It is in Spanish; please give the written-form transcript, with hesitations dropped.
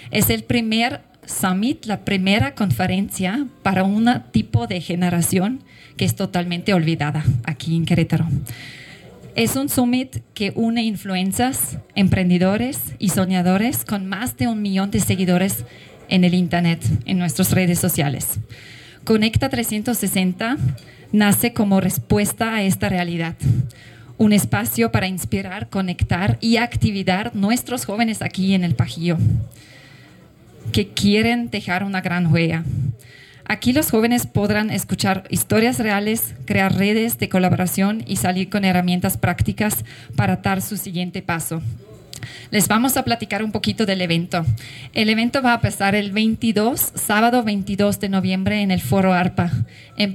Es el primer summit, la primera conferencia para un tipo de generación que es totalmente olvidada aquí en Querétaro. Es un summit que une influencers, emprendedores y soñadores con más de 1 millón de seguidores en el Internet, en nuestras redes sociales. Conecta 360 nace como respuesta a esta realidad. Un espacio para inspirar, conectar y activar nuestros jóvenes aquí en el Bajío, que quieren dejar una gran huella. Aquí los jóvenes podrán escuchar historias reales, crear redes de colaboración y salir con herramientas prácticas para dar su siguiente paso. Les vamos a platicar un poquito del evento. El evento va a empezar el sábado 22 de noviembre en el Foro ARPA.